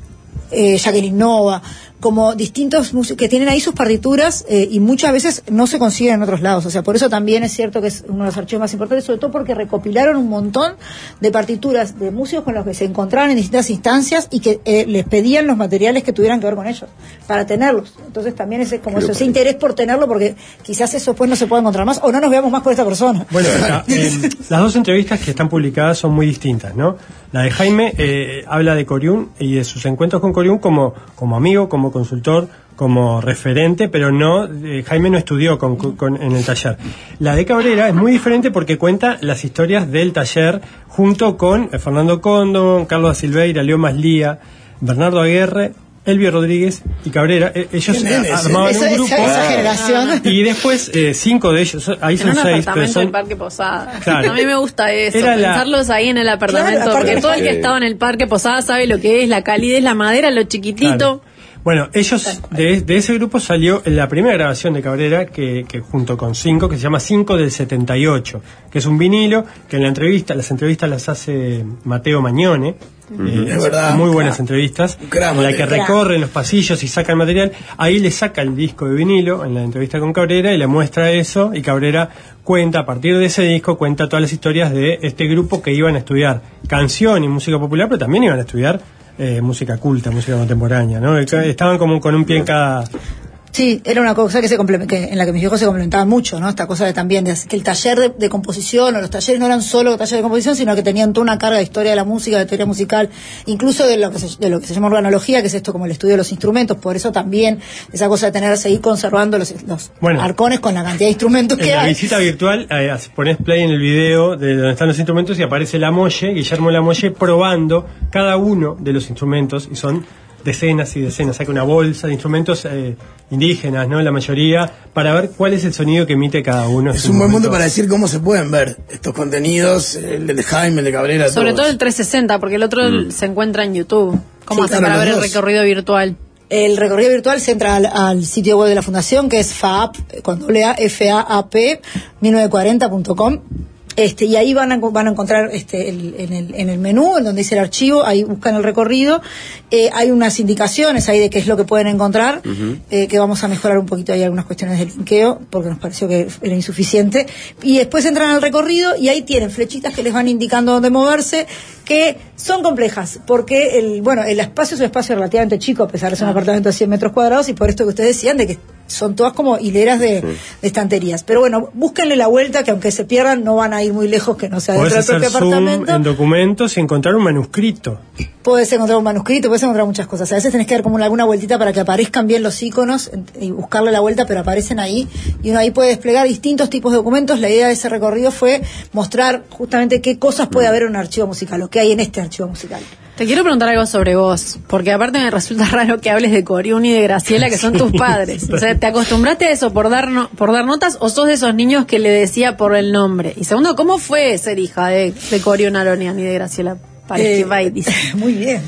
eh, Jacqueline Nova, como distintos músicos que tienen ahí sus partituras eh, y muchas veces no se consiguen en otros lados. O sea, por eso también es cierto que es uno de los archivos más importantes, sobre todo porque recopilaron un montón de partituras de músicos con los que se encontraban en distintas instancias y que eh, les pedían los materiales que tuvieran que ver con ellos para tenerlos. Entonces también es como eso, ese interés por tenerlo, porque quizás eso después no se puede encontrar más o no nos veamos más con esta persona. Bueno, la, eh, las dos entrevistas que están publicadas son muy distintas, ¿no? La de Jaime eh, habla de Coriún y de sus encuentros con Coriún como, como amigo, como consultor, como referente, pero no, eh, Jaime no estudió con, con, en el taller. La de Cabrera es muy diferente porque cuenta las historias del taller junto con eh, Fernando Condo, Carlos da Silveira, Leo Maslía, Bernardo Aguerre, Elvio Rodríguez y Cabrera. Eh, ellos eh, armaban esa, un grupo esa, esa generación. Y después eh, cinco de ellos, ahí son en un seis, apartamento pero son... del Parque Posada. Claro. A mí me gusta eso, Era la... pensarlos ahí en el apartamento, Claro, porque todo el que sí. estaba en el Parque Posada sabe lo que es la calidez, la madera, lo chiquitito. Claro. Bueno, ellos, de, de ese grupo salió la primera grabación de Cabrera, que, que junto con Cinco, que se llama Cinco del setenta y ocho, que es un vinilo, que en la entrevista, las entrevistas las hace Mateo Mañone, Uh-huh. eh, es verdad, muy buenas crack. entrevistas, Crack, en la que crack. recorren los pasillos y sacan material. Ahí le saca el disco de vinilo en la entrevista con Cabrera y le muestra eso, y Cabrera cuenta, a partir de ese disco, cuenta todas las historias de este grupo que iban a estudiar canción y música popular, pero también iban a estudiar eh, música culta, música contemporánea, ¿no? Sí. Estaban como con un pie en cada... Sí, era una cosa que se complement- que en la que mis viejos se complementaban mucho, ¿no? Esta cosa de también de que el taller de, de composición o los talleres no eran solo talleres de composición, sino que tenían toda una carga de historia de la música, de teoría musical, incluso de lo que se, de lo que se llama organología, que es esto como el estudio de los instrumentos. Por eso también esa cosa de tener seguir conservando los, los bueno, arcones con la cantidad de instrumentos que hay. En la hay. visita virtual eh, pones play en el video de donde están los instrumentos y aparece Lamolle, Guillermo Lamolle, probando cada uno de los instrumentos, y son decenas y decenas, saca una bolsa de instrumentos eh, indígenas, ¿no? La mayoría, para ver cuál es el sonido que emite cada uno. Es un buen punto para decir cómo se pueden ver estos contenidos, el de Jaime, el de Cabrera, Sobre todos. todo el trescientos sesenta, porque el otro mm. se encuentra en YouTube. ¿Cómo Sí, hace claro, para ver dos. el recorrido virtual? El recorrido virtual se entra al, al sitio web de la Fundación, que es faap, con doble A, F A A P, mil novecientos cuarenta punto com. Este, y ahí van a, van a encontrar este, el, en, el, en el menú, en donde dice el archivo, ahí buscan el recorrido. Eh, hay unas indicaciones ahí de qué es lo que pueden encontrar, uh-huh. eh, que vamos a mejorar un poquito ahí algunas cuestiones de linkeo, porque nos pareció que era insuficiente. Y después entran al recorrido y ahí tienen flechitas que les van indicando dónde moverse, que son complejas, porque el, bueno, el espacio es un espacio relativamente chico, a pesar de ser un apartamento de cien metros cuadrados, y por esto que ustedes decían, de que son todas como hileras de, sí. de estanterías. Pero bueno, búsquenle la vuelta, que aunque se pierdan, no van a ir muy lejos, que no sea dentro del propio apartamento. Zoom en documentos y encontrar un manuscrito. Puedes encontrar un manuscrito, puedes encontrar muchas cosas. A veces tenés que dar como alguna vueltita para que aparezcan bien los iconos y buscarle la vuelta, pero aparecen ahí. Y uno ahí puede desplegar distintos tipos de documentos. La idea de ese recorrido fue mostrar justamente qué cosas puede haber en un archivo musical, o qué hay en este archivo musical. Te quiero preguntar algo sobre vos, porque aparte me resulta raro que hables de Coriún y de Graciela, que son tus padres. O sea, ¿te acostumbraste a eso por dar no, por dar notas, o sos de esos niños que le decía por el nombre? Y segundo, ¿cómo fue ser hija de, de Coriún Aronian y de Graciela Parasquevaidis? Eh, muy bien.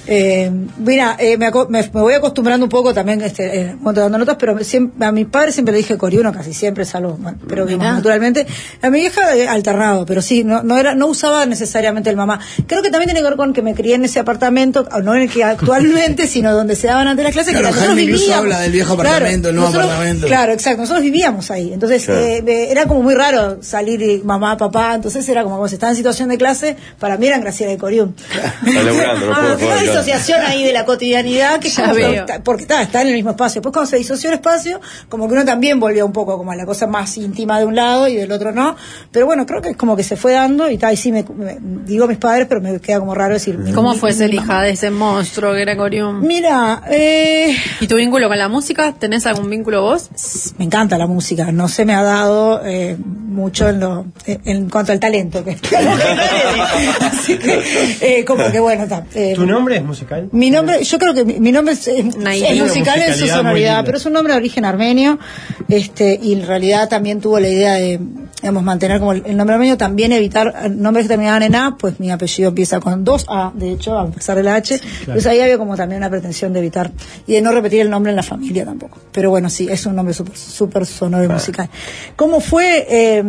Eh, mira, eh, me, me, me voy acostumbrando un poco también, este, eh, cuando dando notas, pero siempre, a mi padre siempre le dije Coriuno, casi siempre, salvo, bueno, pero digamos, naturalmente. A mi vieja eh, alternado, pero sí, no, no era, no usaba necesariamente el mamá. Creo que también tiene que ver con que me crié en ese apartamento, no en el que actualmente, sino donde se daban antes las clases, claro, que nosotros vivíamos. habla del viejo apartamento, claro, el nuevo nosotros, apartamento. Claro, exacto, nosotros vivíamos ahí. Entonces, claro. eh, era como muy raro salir y mamá, papá, entonces era como, como si estaba en situación de clase, para mí eran Graciela y Coriún. Está laburando, no puedo una disociación ahí de la cotidianidad que ya veo. Está, porque está, está en el mismo espacio. Después cuando se disoció el espacio, como que uno también volvió un poco como a la cosa más íntima de un lado y del otro no. Pero bueno, creo que es como que se fue dando y tal, y sí me, me digo mis padres, pero me queda como raro decir. ¿Cómo mi, fue mi, ser mi hija mamá. de ese monstruo que era Coriún? Mira, eh... ¿y tu vínculo con la música? ¿Tenés algún vínculo vos? Me encanta la música, no se me ha dado eh, mucho en lo en, en cuanto al talento que así que eh, como que bueno está, eh, ¿Tu nombre es musical? Mi nombre, yo creo que mi, mi nombre es, es, es musical en su sonoridad, pero es un nombre de origen armenio, este, y en realidad también tuvo la idea de, digamos, mantener como el, el nombre armenio, también evitar nombres que terminaban en A, pues mi apellido empieza con dos A, de hecho, a pesar de la H, claro. Entonces ahí había como también una pretensión de evitar, y de no repetir el nombre en la familia tampoco, pero bueno, sí, es un nombre súper super sonoro y musical. ¿Cómo fue? Eh,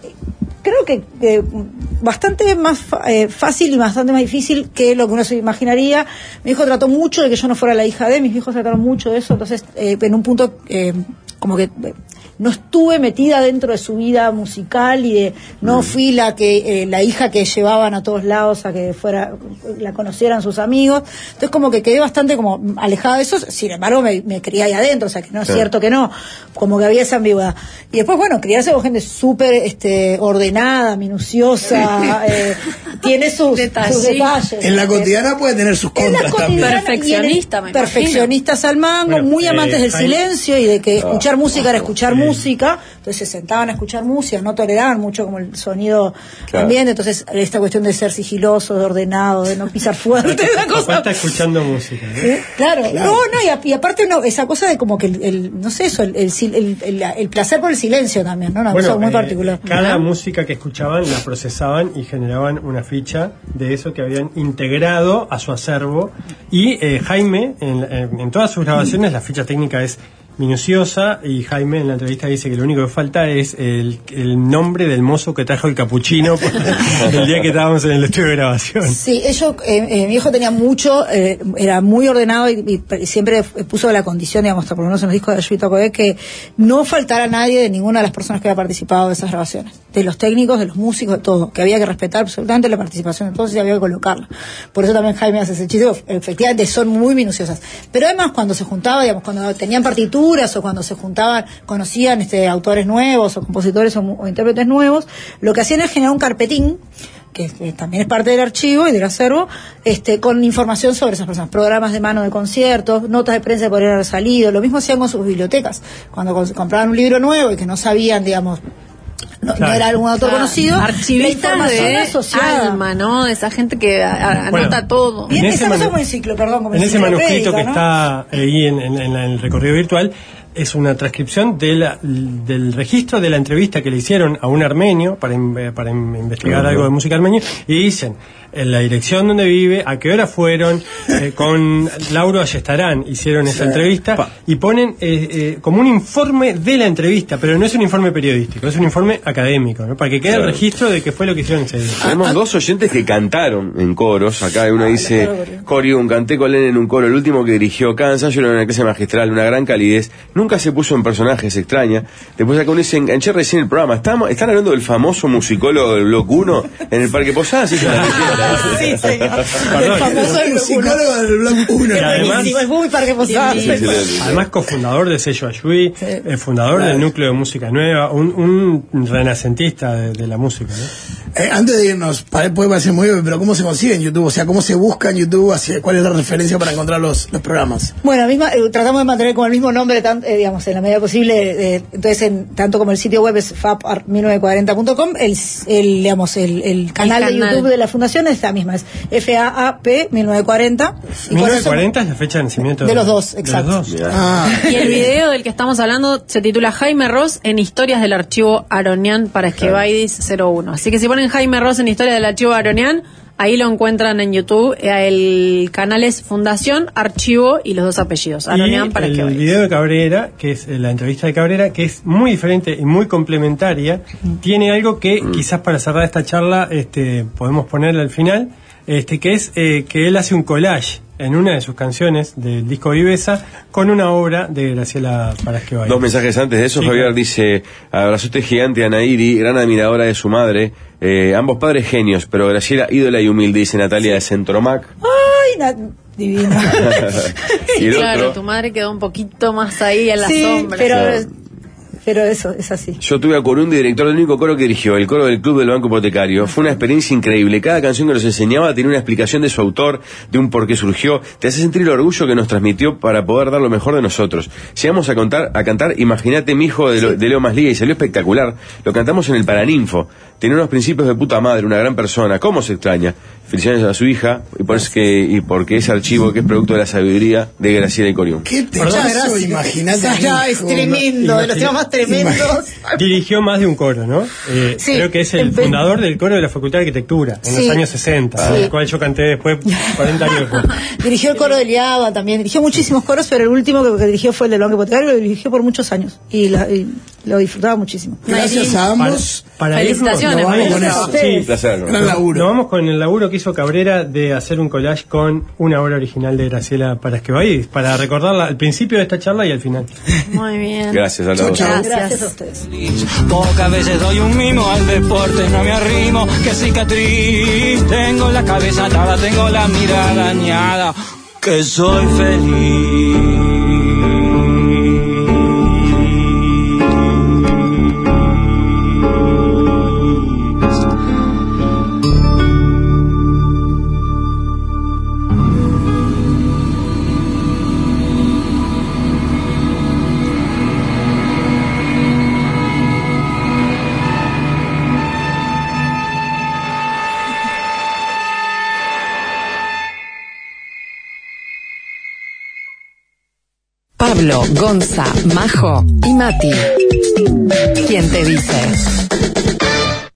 creo que eh, bastante más eh, fácil y bastante más difícil que lo que uno se imaginaría. Mi hijo trató mucho de que yo no fuera la hija de, mis hijos trataron mucho de eso, entonces eh, en un punto eh, como que eh, no estuve metida dentro de su vida musical y de, no fui la que eh, la hija que llevaban a todos lados a que fuera la conocieran sus amigos, entonces como que quedé bastante como alejada de eso, sin embargo me, me crié ahí adentro, o sea que no es sí. cierto que no, como que había esa ambigüedad. Y después bueno, criarse con gente súper este, ordenada, minuciosa, eh, tiene sus detalles. sus detalles. En la cotidiana puede tener sus contras también. Perfeccionista, me perfeccionistas al mango, bueno, muy amantes eh, del hay... silencio y de que escuchar oh, música era escuchar sí. música, entonces se sentaban a escuchar música, no toleraban mucho como el sonido claro. ambiente, entonces esta cuestión de ser sigiloso, de ordenado, de no pisar fuerte, esa cosa. Está escuchando música, ¿no? ¿Eh? Claro. claro, no, no, y, y aparte no, esa cosa de como que el, el no sé eso, el, el, el, el, el placer por el silencio también, ¿no? Una bueno, cosa muy eh, particular. Cada ¿no? música que escuchaban la procesaban y generaban una ficha de eso que habían integrado a su acervo, y eh, Jaime en, en, en todas sus grabaciones la ficha técnica es minuciosa, y Jaime en la entrevista dice que lo único que falta es el, el nombre del mozo que trajo el capuchino el día que estábamos en el estudio de grabación. Sí, ellos, eh, eh, mi hijo tenía mucho, eh, era muy ordenado y, y siempre puso la condición, digamos, por lo menos en los discos de Ayuito Coe, que no faltara nadie de ninguna de las personas que había participado de esas grabaciones, de los técnicos, de los músicos, de todo, que había que respetar absolutamente la participación de todos y había que colocarla. Por eso también Jaime hace ese chiste, efectivamente son muy minuciosas. Pero además cuando se juntaba, digamos, cuando tenían partituras o cuando se juntaban, conocían este, autores nuevos o compositores o, o intérpretes nuevos, lo que hacían es generar un carpetín que, que también es parte del archivo y del acervo, este, con información sobre esas personas, programas de mano de conciertos, notas de prensa que podrían haber salido. Lo mismo hacían con sus bibliotecas, cuando compraban un libro nuevo y que no sabían, digamos, no, claro. no era algún autor claro. conocido, archivistas de asociada. alma, ¿no? Esa gente que a, a, anota bueno, todo. Bien, esa cosa como el ciclo, perdón, como en el ese manuscrito que ¿no? está ahí en, en, en el recorrido virtual, es una transcripción de la, del registro de la entrevista que le hicieron a un armenio para, para investigar uh-huh. algo de música armenia, y dicen en la dirección donde vive, a qué hora fueron, eh, con Lauro Ayestarán hicieron esa sí. entrevista, pa. y ponen eh, eh, como un informe de la entrevista, pero no es un informe periodístico, es un informe académico, ¿no? Para que quede claro. el registro de qué fue lo que hicieron ese día. Tenemos ah, dos oyentes que cantaron en coros, acá uno ah, dice, Coriún, canté con Len en un coro, el último que dirigió cada ensayo era una clase magistral, una gran calidez, nunca se puso en personajes, extraña. Después acá uno dice, enganché recién el programa, ¿Estamos, ¿están hablando del famoso musicólogo del Bloque uno en el Parque Posadas? ¿Sí, sí, señor. Perdón. El famoso el musicólogo del Bloque uno. Además, es muy Parque Posadas. Sí, sí, sí, sí. Además, cofundador de Sello Ayuí, sí. el fundador claro. del Núcleo de Música Nueva, un, un renacentista de, de la música, ¿no? Eh, antes de irnos, puede parecer muy obvio, pero ¿cómo se consigue en YouTube? O sea, ¿cómo se busca en YouTube? Hacia, ¿cuál es la referencia para encontrar los, los programas? Bueno, misma, eh, tratamos de mantener como el mismo nombre, tan, eh, digamos, en la medida posible, eh, entonces en, tanto como el sitio web es fap mil novecientos cuarenta punto com, el, el, digamos, el, el, canal el canal de YouTube de la fundación es la misma, es F A A P mil novecientos cuarenta. mil novecientos cuarenta es la fecha de nacimiento de, de los dos, exacto. Los dos. Ah. Y el video del que estamos hablando se titula Jaime Ross en Historias del Archivo Aronian para Esquebaidis cero uno. Así que si ponen Jaime Ross en Historias del Archivo Aronian, Ahí lo encuentran en YouTube. El canal es Fundación Archivo y los dos apellidos. Aronean para el que video de Cabrera, que es la entrevista de Cabrera, que es muy diferente y muy complementaria, mm. tiene algo que mm. quizás para cerrar esta charla este, podemos ponerle al final, este, que es eh, que él hace un collage en una de sus canciones del disco Viveza con una obra de Graciela Parasquevay. Dos mensajes antes de eso, sí, Javier claro. dice: abrazote gigante a Nairi, gran admiradora de su madre, eh, ambos padres genios, pero Graciela ídola y humilde, dice Natalia de Centromac. Ay, na- divina. Y el claro, otro, tu madre quedó un poquito más ahí en la sí, sombra. pero... Claro. Pero eso, es así. Yo tuve a Corundi, director del único coro que dirigió, el coro del Club del Banco Hipotecario. Fue una experiencia increíble. Cada canción que nos enseñaba tenía una explicación de su autor, de un por qué surgió. Te hace sentir el orgullo que nos transmitió para poder dar lo mejor de nosotros. Si vamos a, contar, a cantar, imagínate mi hijo de, lo, de Leo Masliga, y salió espectacular. Lo cantamos en el Paraninfo. Tenía unos principios de puta madre, una gran persona. ¿Cómo se extraña? Felicidades a su hija, y por eso que, y porque ese archivo que es producto de la sabiduría de Graciela y Corión. ¿Qué techazo? Imagínate. Es tremendo, de los temas más tremendos. Dirigió más de un coro, ¿no? Eh, sí, creo que es el empe- fundador del coro de la Facultad de Arquitectura, en sí. los años sesenta, sí. el cual yo canté después, cuarenta años después. Dirigió el coro de Liaba también, dirigió muchísimos coros, pero el último que, que dirigió fue el del Banco Hipotecario, lo dirigió por muchos años, y, la, y lo disfrutaba muchísimo. Gracias a ambos. Para, para felicitaciones. Irnos, vamos con eso. Sí, un placer. ¿No? Gran laburo. Nos vamos con el laburo que hizo Cabrera de hacer un collage con una obra original de Graciela Parasquevay, para recordarla al principio de esta charla y al final. Muy bien. Gracias a los dos. Gracias. Gracias a ustedes. Pocas veces doy un mimo al deporte, no me arrimo, que cicatriz. Tengo la cabeza atada, tengo la mirada dañada, que soy feliz. Pablo, Gonza, Majo y Mati. ¿Quién te dice?